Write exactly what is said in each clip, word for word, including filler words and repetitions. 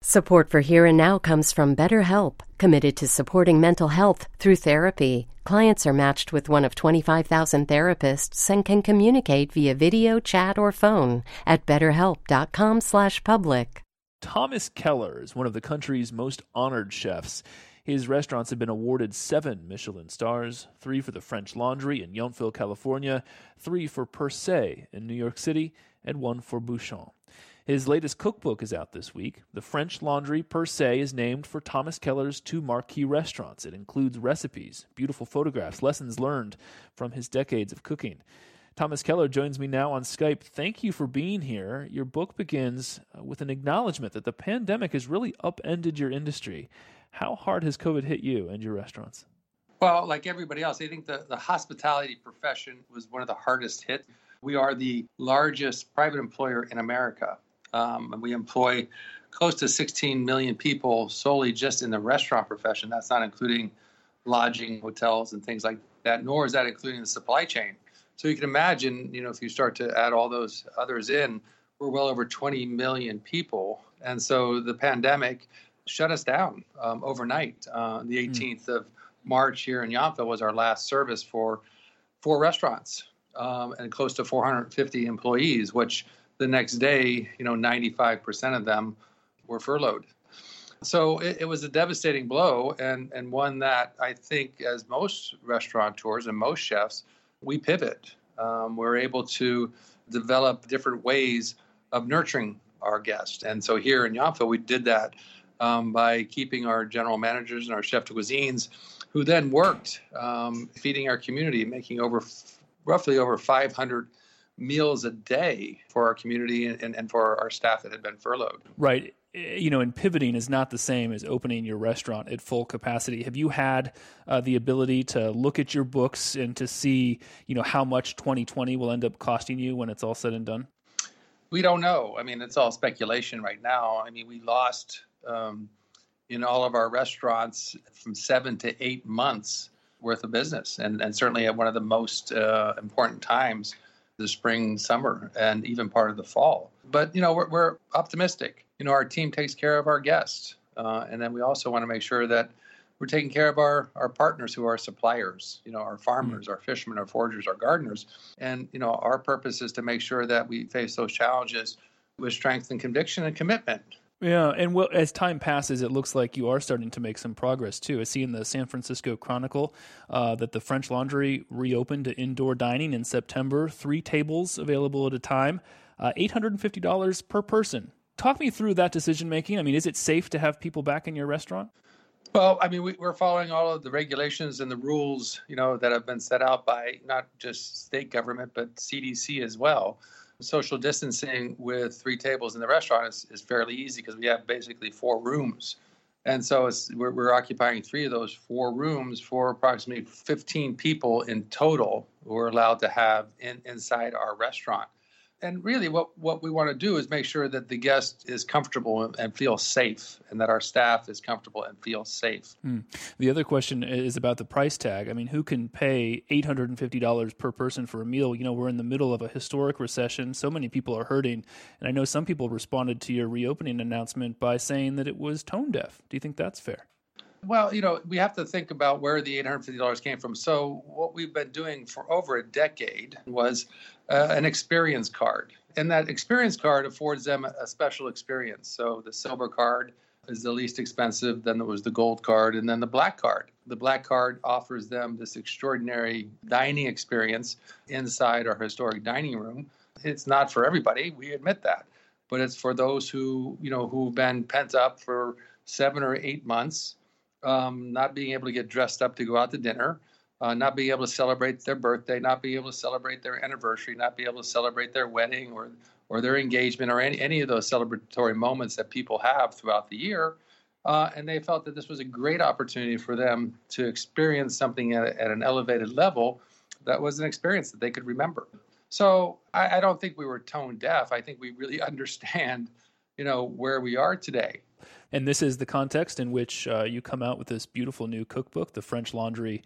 Support for Here and Now comes from BetterHelp, committed to supporting mental health through therapy. Clients are matched with one of twenty-five thousand therapists and can communicate via video, chat, or phone at betterhelp.com slash public. Thomas Keller is one of the country's most honored chefs. His restaurants have been awarded seven Michelin stars, three for the French Laundry in Yountville, California, three for Per Se in New York City, and one for Bouchon. His latest cookbook is out this week. The French Laundry Per Se is named for Thomas Keller's two marquee restaurants. It includes recipes, beautiful photographs, lessons learned from his decades of cooking. Thomas Keller joins me now on Skype. Thank you for being here. Your book begins with an acknowledgement that the pandemic has really upended your industry. How hard has COVID hit you and your restaurants? Well, like everybody else, I think the, the hospitality profession was one of the hardest hit. We are the largest private employer in America. Um, and we employ close to sixteen million people solely just in the restaurant profession. That's not including lodging, hotels, and things like that, nor is that including the supply chain. So you can imagine, you know, if you start to add all those others in, we're well over twenty million people. And so the pandemic shut us down um, overnight. Uh, the eighteenth mm. of March here in Yountville was our last service for four restaurants um, and close to four hundred fifty employees, which the next day, you know, ninety-five percent of them were furloughed. So it, it was a devastating blow, and, and one that I think, as most restaurateurs and most chefs, we pivot. Um, we're able to develop different ways of nurturing our guests. And so here in Yountville, we did that um, by keeping our general managers and our chef de cuisines, who then worked um, feeding our community, making over roughly over five hundred meals a day for our community and, and for our staff that had been furloughed. Right. You know, and pivoting is not the same as opening your restaurant at full capacity. Have you had uh, the ability to look at your books and to see, you know, how much twenty twenty will end up costing you when it's all said and done? We don't know. I mean, it's all speculation right now. I mean, we lost um, in all of our restaurants from seven to eight months worth of business, and, and certainly at one of the most uh, important times, the spring, summer, and even part of the fall. But, you know, we're, we're optimistic. You know, our team takes care of our guests. Uh, and then we also want to make sure that we're taking care of our, our partners who are suppliers, you know, our farmers, mm-hmm. our fishermen, our foragers, our gardeners. And, you know, our purpose is to make sure that we face those challenges with strength and conviction and commitment. Yeah, and well, as time passes, it looks like you are starting to make some progress, too. I see in the San Francisco Chronicle uh, that the French Laundry reopened to indoor dining in September, three tables available at a time, uh, eight hundred fifty dollars per person. Talk me through that decision-making. I mean, is it safe to have people back in your restaurant? Well, I mean, we, we're following all of the regulations and the rules, you know, that have been set out by not just state government, but C D C as well. Social distancing with three tables in the restaurant is, is fairly easy because we have basically four rooms. And so it's, we're, we're occupying three of those four rooms for approximately fifteen people in total who are allowed to have in, inside our restaurant. And really what, what we want to do is make sure that the guest is comfortable and, and feels safe, and that our staff is comfortable and feels safe. Mm. The other question is about the price tag. I mean, who can pay eight hundred fifty dollars per person for a meal? You know, we're in the middle of a historic recession. So many people are hurting. And I know some people responded to your reopening announcement by saying that it was tone deaf. Do you think that's fair? Well, you know, we have to think about where the eight hundred fifty dollars came from. So what we've been doing for over a decade was uh, an experience card. And that experience card affords them a special experience. So the silver card is the least expensive. Then there was the gold card, and then the black card. The black card offers them this extraordinary dining experience inside our historic dining room. It's not for everybody. We admit that. But it's for those who, you know, who've been pent up for seven or eight months. Um, not being able to get dressed up to go out to dinner, uh, not being able to celebrate their birthday, not being able to celebrate their anniversary, not being able to celebrate their wedding or or their engagement or any, any of those celebratory moments that people have throughout the year. Uh, and they felt that this was a great opportunity for them to experience something at, at an elevated level that was an experience that they could remember. So I, I don't think we were tone deaf. I think we really understand, you know, where we are today. And this is the context in which uh, you come out with this beautiful new cookbook, The French Laundry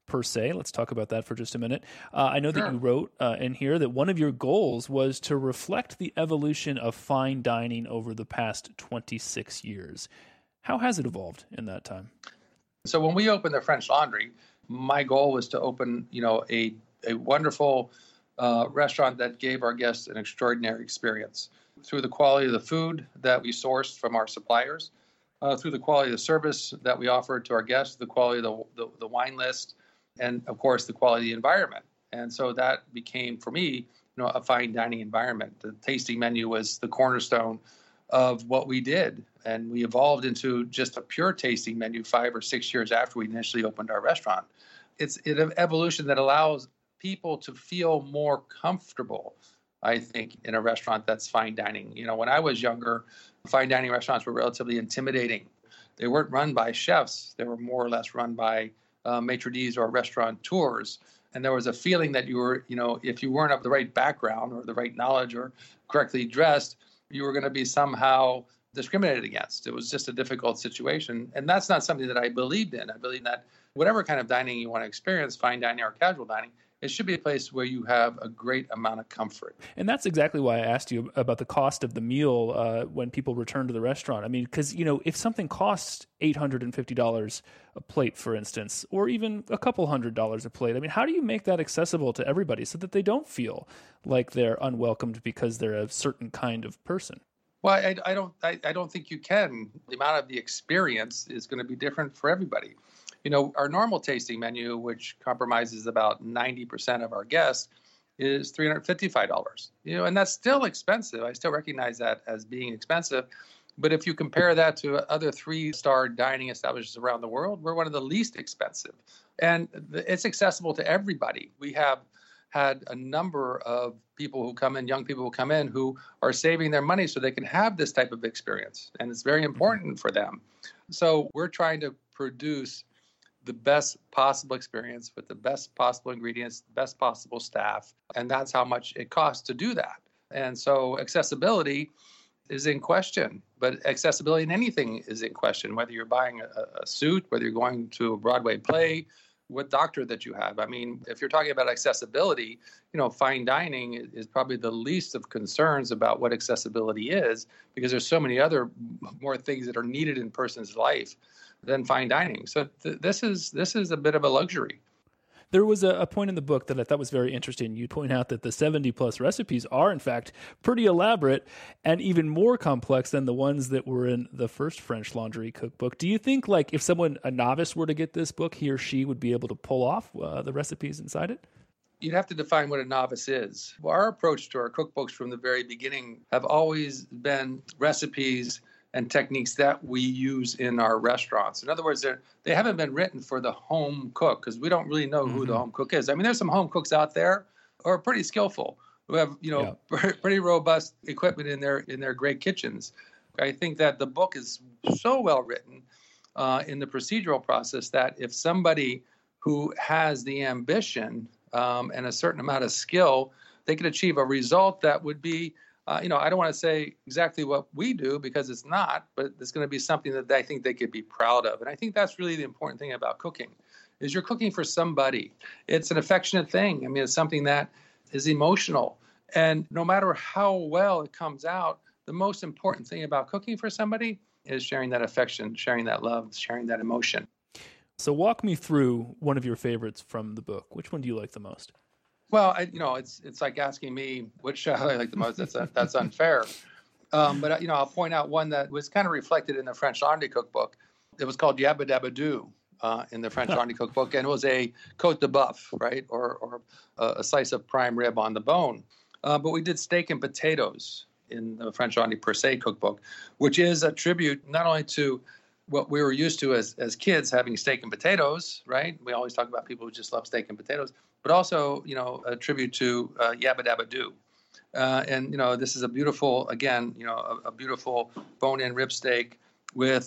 per se. Let's talk about that for just a minute. Uh, I know Sure. that you wrote uh, in here that one of your goals was to reflect the evolution of fine dining over the past twenty-six years. How has it evolved in that time? So when we opened the French Laundry, my goal was to open, you know, a a wonderful uh, restaurant that gave our guests an extraordinary experience through the quality of the food that we sourced from our suppliers, uh, through the quality of the service that we offered to our guests, the quality of the, the, the wine list, and of course the quality of the environment. And so that became, for me, you know, a fine dining environment. The tasting menu was the cornerstone of what we did. And we evolved into just a pure tasting menu five or six years after we initially opened our restaurant. It's an evolution that allows people to feel more comfortable, I think, in a restaurant that's fine dining. You know, when I was younger, fine dining restaurants were relatively intimidating. They weren't run by chefs. They were more or less run by uh, maitre d's or restaurateurs. And there was a feeling that you were, you know, if you weren't of the right background or the right knowledge or correctly dressed, you were going to be somehow discriminated against. It was just a difficult situation. And that's not something that I believed in. I believe that whatever kind of dining you want to experience, fine dining or casual dining, it should be a place where you have a great amount of comfort. And that's exactly why I asked you about the cost of the meal uh, when people return to the restaurant. I mean, because, you know, if something costs eight hundred fifty dollars a plate, for instance, or even a couple hundred dollars a plate, I mean, how do you make that accessible to everybody so that they don't feel like they're unwelcomed because they're a certain kind of person? Well, I, I don't I, I don't think you can. The amount of the experience is going to be different for everybody. You know, our normal tasting menu, which compromises about ninety percent of our guests, is three hundred fifty-five dollars. You know, and that's still expensive. I still recognize that as being expensive. But if you compare that to other three-star dining establishments around the world, we're one of the least expensive. And it's accessible to everybody. We have had a number of people who come in, young people who come in, who are saving their money so they can have this type of experience. And it's very important for them. So we're trying to produce the best possible experience with the best possible ingredients, the best possible staff. And that's how much it costs to do that. And so accessibility is in question, but accessibility in anything is in question, whether you're buying a, a suit, whether you're going to a Broadway play, what doctor that you have. I mean, if you're talking about accessibility, you know, fine dining is probably the least of concerns about what accessibility is, because there's so many other more things that are needed in a person's life than fine dining. So th- this is this is a bit of a luxury. There was a, a point in the book that I thought was very interesting. You point out that the seventy plus recipes are, in fact, pretty elaborate and even more complex than the ones that were in the first French Laundry cookbook. Do you think, like, if someone, a novice, were to get this book, he or she would be able to pull off uh, the recipes inside it? You'd have to define what a novice is. Well, our approach to our cookbooks from the very beginning have always been recipes and techniques that we use in our restaurants. In other words, they haven't been written for the home cook, because we don't really know mm-hmm. who the home cook is. I mean, there's some home cooks out there who are pretty skillful, who have, you know, yeah. pretty robust equipment in their in their great kitchens. I think that the book is so well written uh, in the procedural process that if somebody who has the ambition um, and a certain amount of skill, they could achieve a result that would be, Uh, you know, I don't want to say exactly what we do, because it's not, but it's going to be something that I think they could be proud of. And I think that's really the important thing about cooking, is you're cooking for somebody. It's an affectionate thing. I mean, it's something that is emotional. And no matter how well it comes out, the most important thing about cooking for somebody is sharing that affection, sharing that love, sharing that emotion. So walk me through one of your favorites from the book. Which one do you like the most? Well, I, you know, it's it's like asking me which show I like the most. That's that's unfair. Um, but you know, I'll point out one that was kind of reflected in the French Laundry cookbook. It was called Yabba Dabba Doo uh, in the French Laundry cookbook, and it was a côte de bœuf, right, or or a, a slice of prime rib on the bone. Uh, but we did steak and potatoes in the French Laundry per se cookbook, which is a tribute not only to what we were used to as as kids, having steak and potatoes, right? We always talk about people who just love steak and potatoes, but also, you know, a tribute to uh, Yabba Dabba Doo. Uh, and, you know, this is a beautiful, again, you know, a, a beautiful bone-in rib steak with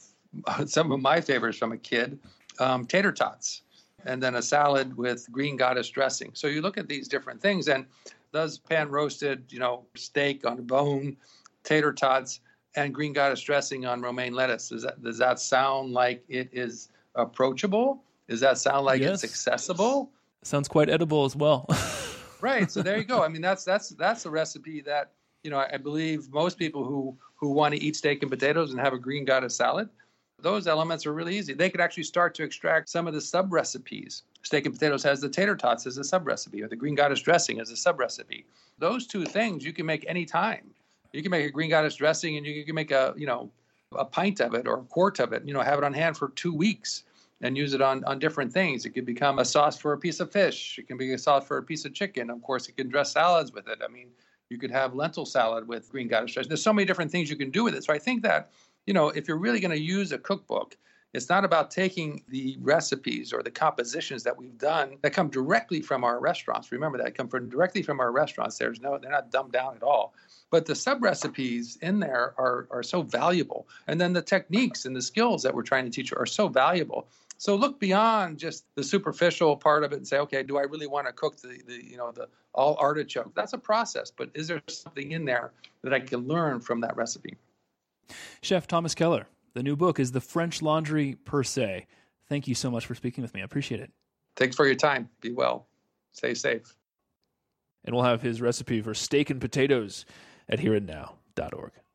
some of my favorites from a kid, um, tater tots, and then a salad with green goddess dressing. So you look at these different things, and those pan-roasted, you know, steak on a bone, tater tots, and green goddess dressing on romaine lettuce. Does that, does that sound like it is approachable? Does that sound like Yes. it's accessible? Sounds quite edible as well. Right. So there you go. I mean, that's that's that's a recipe that, you know, I, I believe most people who who want to eat steak and potatoes and have a green goddess salad, those elements are really easy. They could actually start to extract some of the sub recipes. Steak and potatoes has the tater tots as a sub recipe, or the green goddess dressing as a sub recipe. Those two things you can make any time. You can make a green goddess dressing, and you can make a you know a pint of it or a quart of it. You know, have it on hand for two weeks. And use it on, on different things. It could become a sauce for a piece of fish. It can be a sauce for a piece of chicken. Of course, it can dress salads with it. I mean, you could have lentil salad with green goddess dressing. There's so many different things you can do with it. So I think that, you know, if you're really going to use a cookbook, it's not about taking the recipes or the compositions that we've done that come directly from our restaurants. Remember that come from directly from our restaurants. There's no, they're not dumbed down at all. But the sub recipes in there are are so valuable. And then the techniques and the skills that we're trying to teach are so valuable. So look beyond just the superficial part of it and say, okay, do I really want to cook the, the you know, the all artichoke? That's a process, but is there something in there that I can learn from that recipe? Chef Thomas Keller, the new book is The French Laundry Per Se. Thank you so much for speaking with me. I appreciate it. Thanks for your time. Be well. Stay safe. And we'll have his recipe for steak and potatoes at here and now dot org.